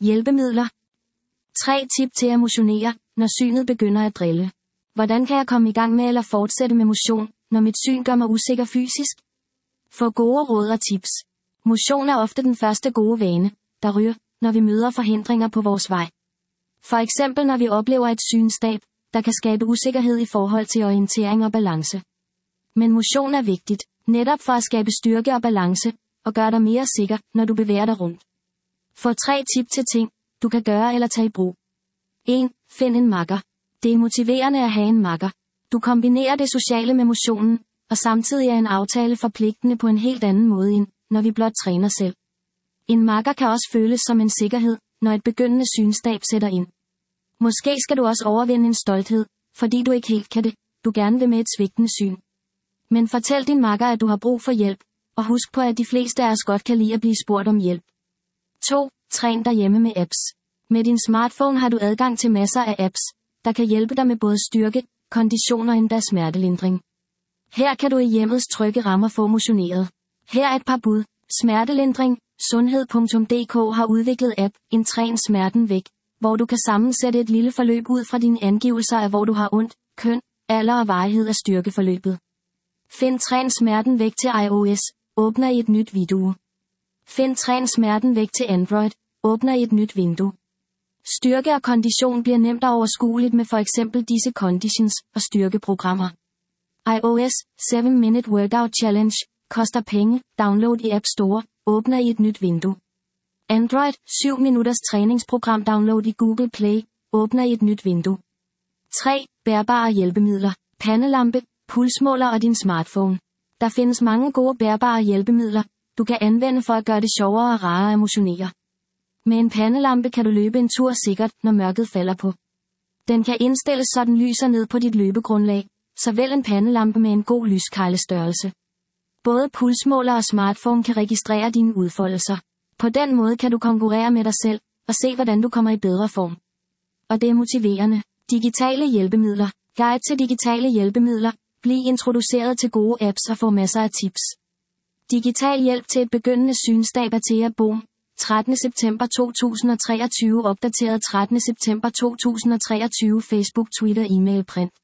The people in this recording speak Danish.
Hjælpemidler. 3 tip til at motionere, når synet begynder at drille. Hvordan kan jeg komme i gang med eller fortsætte med motion, når mit syn gør mig usikker fysisk? Få gode råd og tips. Motion er ofte den første gode vane, der ryger, når vi møder forhindringer på vores vej. For eksempel når vi oplever et synstab, der kan skabe usikkerhed i forhold til orientering og balance. Men motion er vigtigt, netop for at skabe styrke og balance, og gøre dig mere sikker, når du bevæger dig rundt. Få 3 tip til ting, du kan gøre eller tage i brug. 1. Find en makker. Det er motiverende at have en makker. Du kombinerer det sociale med motionen, og samtidig er en aftale forpligtende på en helt anden måde end, når vi blot træner selv. En makker kan også føles som en sikkerhed, når et begyndende synstab sætter ind. Måske skal du også overvinde en stolthed, fordi du ikke helt kan det, du gerne vil med et svigtende syn. Men fortæl din makker, at du har brug for hjælp, og husk på, at de fleste af os godt kan lide at blive spurgt om hjælp. 2. Træn derhjemme med apps. Med din smartphone har du adgang til masser af apps, der kan hjælpe dig med både styrke, kondition og endda smertelindring. Her kan du i hjemmets trygge rammer få motioneret. Her er et par bud. Smertelindring. Sundhed.dk har udviklet app, en Træn smerten væk, hvor du kan sammensætte et lille forløb ud fra dine angivelser af hvor du har ondt, køn, alder og varighed af styrkeforløbet. Find Træn smerten væk til iOS, åbner i et nyt vindue. Find Træn smerten væk til Android, åbner i et nyt vindue. Styrke og kondition bliver nemt og overskueligt med for eksempel disse conditions og styrkeprogrammer. iOS 7-Minute Workout Challenge koster penge, download i App Store, åbner i et nyt vindue. Android 7 minutters træningsprogram, download i Google Play, åbner i et nyt vindue. 3. Bærbare hjælpemidler, pandelampe, pulsmåler og din smartphone. Der findes mange gode bærbare hjælpemidler, du kan anvende for at gøre det sjovere og rarere at motionere. Med en pandelampe kan du løbe en tur sikkert, når mørket falder på. Den kan indstilles, så den lyser ned på dit løbegrundlag, såvel en pandelampe med en god lyskejlestørrelse. Både pulsmåler og smartphone kan registrere dine udfoldelser. På den måde kan du konkurrere med dig selv, og se hvordan du kommer i bedre form. Og det er motiverende. Digitale hjælpemidler. Guide til digitale hjælpemidler. Bliv introduceret til gode apps og få masser af tips. Digital hjælp til et begyndende synstab af Thea Bohm. 13. september 2023, opdateret 13. september 2023, Facebook, Twitter, e-mail, print.